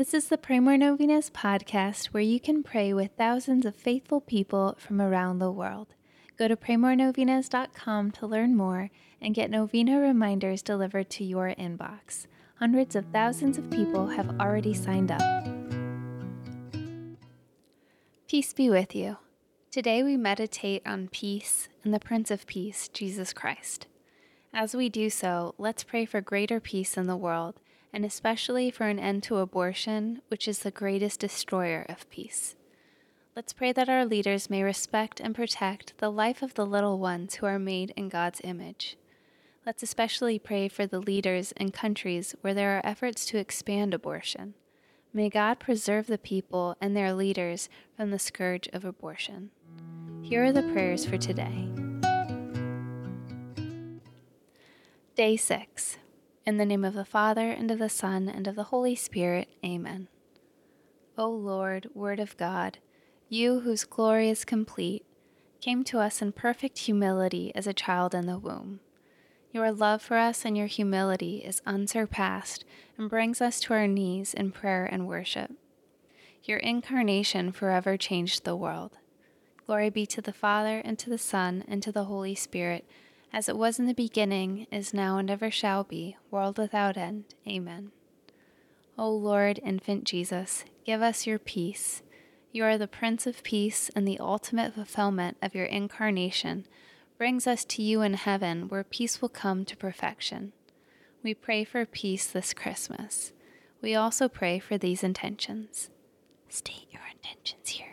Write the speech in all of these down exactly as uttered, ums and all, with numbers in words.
This is the Pray More Novenas podcast where you can pray with thousands of faithful people from around the world. Go to pray more novenas dot com to learn more and get novena reminders delivered to your inbox. Hundreds of thousands of people have already signed up. Peace be with you. Today we meditate on peace and the Prince of Peace, Jesus Christ. As we do so, let's pray for greater peace in the world, and especially for an end to abortion, which is the greatest destroyer of peace. Let's pray that our leaders may respect and protect the life of the little ones who are made in God's image. Let's especially pray for the leaders in countries where there are efforts to expand abortion. May God preserve the people and their leaders from the scourge of abortion. Here are the prayers for today. Day six. In the name of the Father, and of the Son, and of the Holy Spirit. Amen. O Lord, Word of God, you whose glory is complete, came to us in perfect humility as a child in the womb. Your love for us and your humility is unsurpassed and brings us to our knees in prayer and worship. Your incarnation forever changed the world. Glory be to the Father, and to the Son, and to the Holy Spirit, as it was in the beginning, is now, and ever shall be, world without end. Amen. O Lord, infant Jesus, give us your peace. You are the Prince of Peace, and the ultimate fulfillment of your incarnation brings us to you in heaven, where peace will come to perfection. We pray for peace this Christmas. We also pray for these intentions. State your intentions here.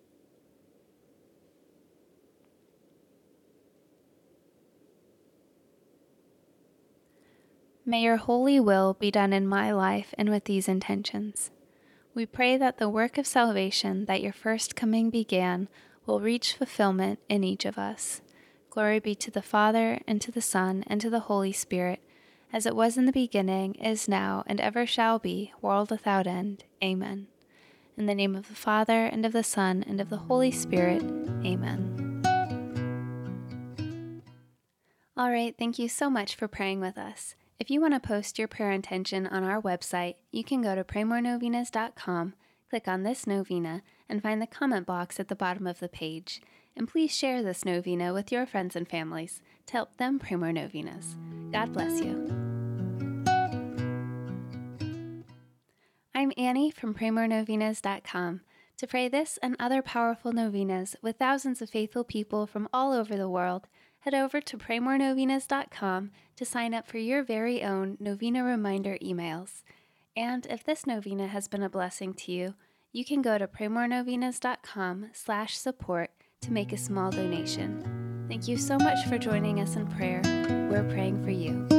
May your holy will be done in my life and with these intentions. We pray that the work of salvation that your first coming began will reach fulfillment in each of us. Glory be to the Father, and to the Son, and to the Holy Spirit, as it was in the beginning, is now, and ever shall be, world without end. Amen. In the name of the Father, and of the Son, and of the Holy Spirit. Amen. All right, thank you so much for praying with us. If you want to post your prayer intention on our website, you can go to pray more novenas dot com, click on this novena, and find the comment box at the bottom of the page. And please share this novena with your friends and families to help them pray more novenas. God bless you. I'm Annie from pray more novenas dot com. To pray this and other powerful novenas with thousands of faithful people from all over the world, head over to pray more novenas dot com to sign up for your very own novena reminder emails. And if this novena has been a blessing to you, you can go to pray more novenas dot com slash support to make a small donation. Thank you so much for joining us in prayer. We're praying for you.